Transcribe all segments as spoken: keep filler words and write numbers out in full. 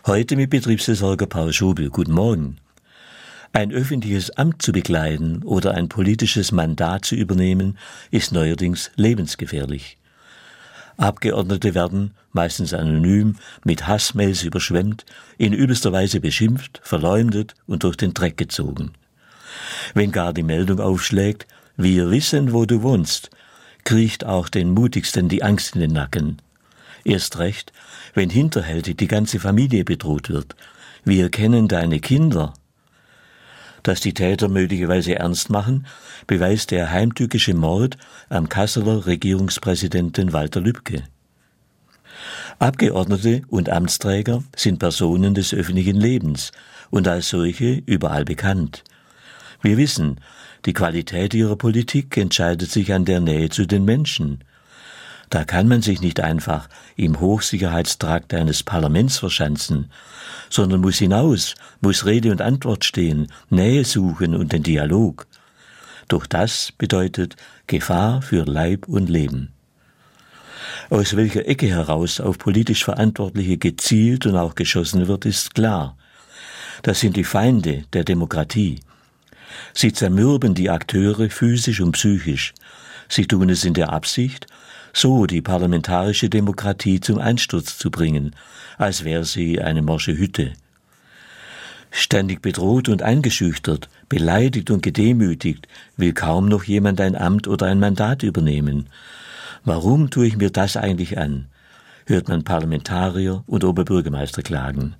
Heute mit Betriebsversorger Paul Schobel. Guten Morgen. Ein öffentliches Amt zu bekleiden oder ein politisches Mandat zu übernehmen, ist neuerdings lebensgefährlich. Abgeordnete werden, meistens anonym, mit Hassmails überschwemmt, in übelster Weise beschimpft, verleumdet und durch den Dreck gezogen. Wenn gar die Meldung aufschlägt, wir wissen, wo du wohnst, kriecht auch den Mutigsten die Angst in den Nacken. Erst recht, wenn hinterhältig die ganze Familie bedroht wird. Wir kennen deine Kinder. Dass die Täter möglicherweise ernst machen, beweist der heimtückische Mord am Kasseler Regierungspräsidenten Walter Lübcke. Abgeordnete und Amtsträger sind Personen des öffentlichen Lebens und als solche überall bekannt. Wir wissen, die Qualität ihrer Politik entscheidet sich an der Nähe zu den Menschen. Da kann man sich nicht einfach im Hochsicherheitstrakt eines Parlaments verschanzen, sondern muss hinaus, muss Rede und Antwort stehen, Nähe suchen und den Dialog. Doch das bedeutet Gefahr für Leib und Leben. Aus welcher Ecke heraus auf politisch Verantwortliche gezielt und auch geschossen wird, ist klar. Das sind die Feinde der Demokratie. Sie zermürben die Akteure physisch und psychisch. Sie tun es in der Absicht, so die parlamentarische Demokratie zum Einsturz zu bringen, als wäre sie eine morsche Hütte. Ständig bedroht und eingeschüchtert, beleidigt und gedemütigt, will kaum noch jemand ein Amt oder ein Mandat übernehmen. Warum tue ich mir das eigentlich an? Hört man Parlamentarier und Oberbürgermeister klagen.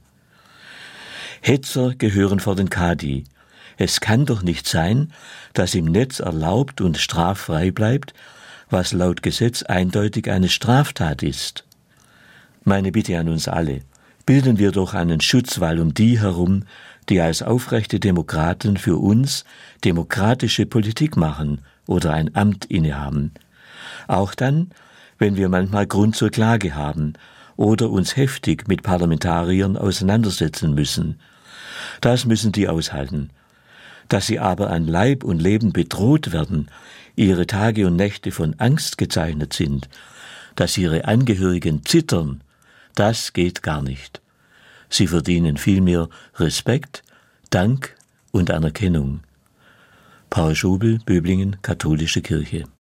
Hetzer gehören vor den Kadi. Es kann doch nicht sein, dass im Netz erlaubt und straffrei bleibt, was laut Gesetz eindeutig eine Straftat ist. Meine Bitte an uns alle, bilden wir doch einen Schutzwall um die herum, die als aufrechte Demokraten für uns demokratische Politik machen oder ein Amt innehaben. Auch dann, wenn wir manchmal Grund zur Klage haben oder uns heftig mit Parlamentariern auseinandersetzen müssen. Das müssen die aushalten. Dass sie aber an Leib und Leben bedroht werden, ihre Tage und Nächte von Angst gezeichnet sind, dass ihre Angehörigen zittern, das geht gar nicht. Sie verdienen vielmehr Respekt, Dank und Anerkennung. Paul Schobel, Böblingen, Katholische Kirche.